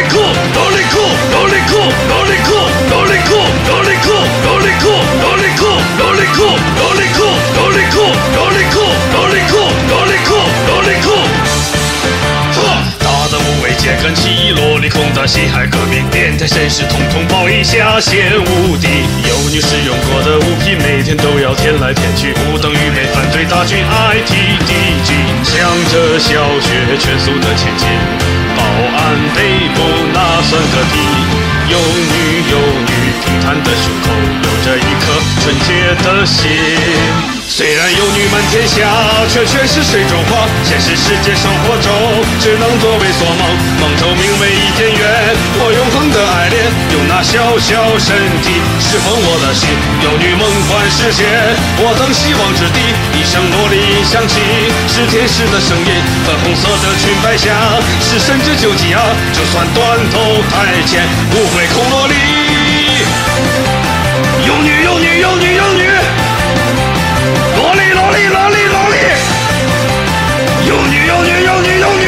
酷，萝莉酷，萝莉酷，萝莉酷，萝莉酷，萝莉酷，萝莉酷，萝莉酷，萝莉酷，萝莉酷，萝莉酷，萝莉酷，萝莉酷，萝莉酷，萝莉酷。大的无畏揭竿起，萝莉控的辛亥革命，变态绅士统统报以下线无敌。有女使用过的物品，每天都要舔来舔去，不等于被反对大军 ITDG， 向着小学全速的前进，保安被捕那算个屁。有女平坦的胸口，有着一颗纯洁的心。虽然有女满天下，却全是水中花。现实世界生活中，只能作为所梦。梦中名为伊甸园，我永恒的爱恋，用那小小身体侍奉我的心。有女梦幻世界，我等希望之地。一声萝莉音响起，是天使的声音。粉红色的裙摆下，是神之救济啊！就算断头台前，不会空萝莉。有女，有女，有女，有女。萝莉，萝莉，萝莉，萝莉，有女，有女，有女，有女。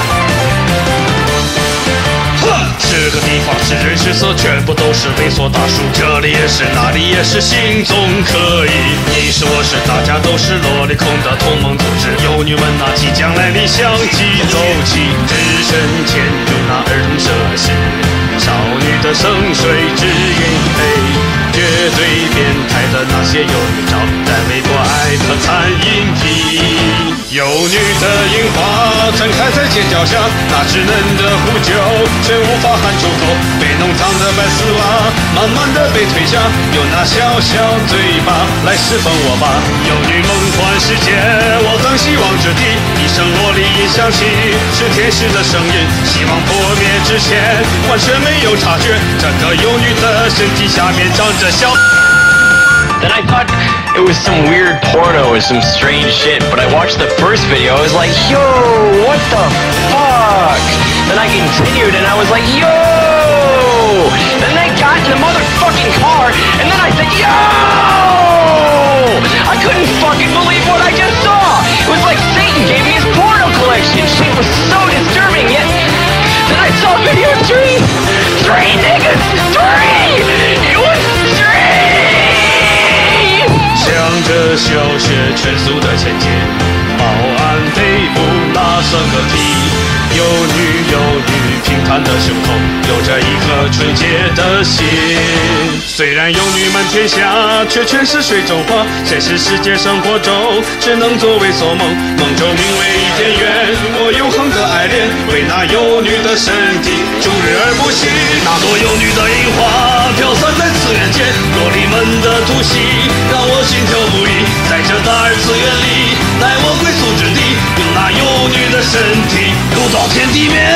这个地方是人是色，全部都是猥琐大叔。这里也是，那里也是，行踪可疑。你是我是，大家都是萝莉控的同盟组织。有女们那即将来临，相继走起，只身潜入那儿童设施，少女的圣水指引黑。绝对变态的那些幼女照，在美国艾特残影批。幼女的樱花绽开在街角下，那稚嫩的呼救却无法喊出口。被弄脏的白丝袜慢慢的被推下，用那小小嘴巴来释放我吧。幼女梦幻世界，我等希望之地。一声萝莉音响起，是天使的声音。希望破灭之前，完全没有察觉，这个幼女的身体下面长着小。 Then I thought it was some weird porno or some strange shit, but I watched the first video, I was like, yo, what the fuck? Then I continued and I was like, yo! Then they got in the motherfucking car, and then I said, yo! I couldn't fucking believe what I just saw! It was like Satan gave me his porno collection! Shit was so disturbing, yet then I saw video 3! 3 niggas! 3! It was 3! 向着小学全速的前进，保安被捕那算个屁。有女平坦的胸口，有着一颗纯洁的心。虽然有女满天下，却全是水中花。现实世界生活中，只能作为所梦。梦中名为伊甸园，我永恒的爱恋，为那有女的身体终日而不息。那朵有女的樱花飘散在次元间，萝莉们的突袭让我心跳不已。在这大二次元里，乃我归宿之地，用那有女的身体入到天地面。